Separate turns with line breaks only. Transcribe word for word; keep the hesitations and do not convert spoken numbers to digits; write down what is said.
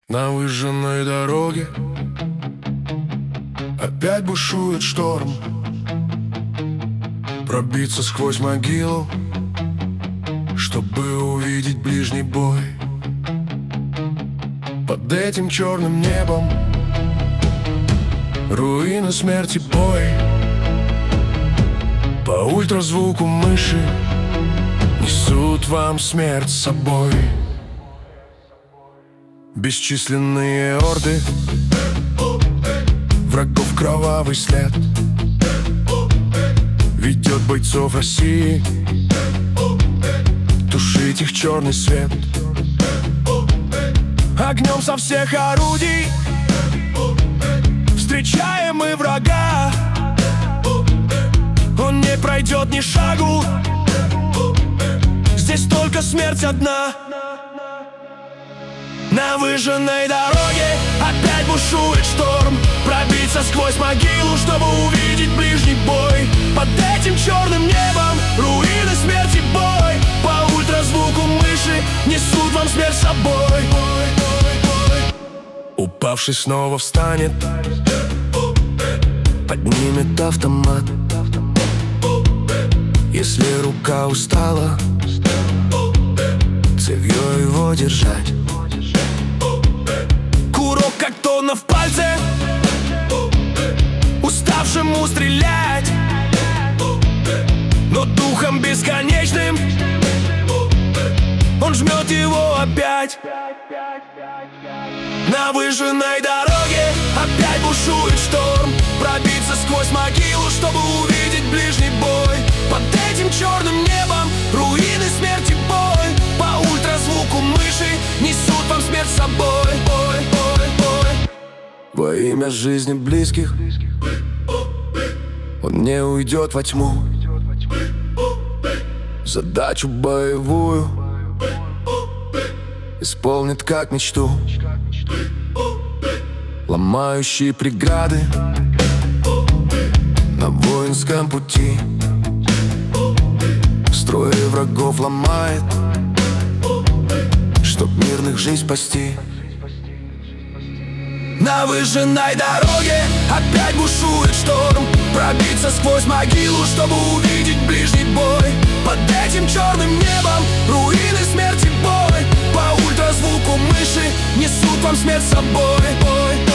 На выжженной дороге опять бушует шторм. Пробиться сквозь могилу, чтобы увидеть ближний бой. Под этим черным небом руины смерти, бой. По ультразвуку мыши несут вам смерть с собой. Бесчисленные орды врагов, кровавый след ведет бойцов России тушить их черный свет. Огнем со всех орудий встречаем мы врага. Он не пройдет ни шагу, здесь только смерть одна. На выжженной дороге опять бушует шторм. Пробиться сквозь могилу, чтобы увидеть ближний бой. Под этим черным небом руины смерти, бой. По ультразвуку мыши несут вам смерть с собой. Упавший снова встанет, поднимет автомат. Если рука устала, цевьё его держать. Курок как тонна в пальце, уставшему стрелять, но духом бесконечным он жмет его опять. На выжженной дороге опять бушует шторм. Пробиться сквозь могилу, чтобы увидеть ближний бой. Под этим черным небом руины смерти, бой. По ультразвуку мыши несут вам смерть с собой. Ой, ой, ой. Во имя жизни близких он не уйдет во тьму. Задачу боевую исполнит как мечту. Ломающие преграды на воинском пути, строи врагов ломает, чтоб мирных жизнь спасти. На выжженной дороге опять бушует шторм. Пробиться сквозь могилу, чтобы увидеть ближний бой. Под этим черным небом руины смерти, бой. По ультразвуку мыши несут вам смерть с собой. Бой.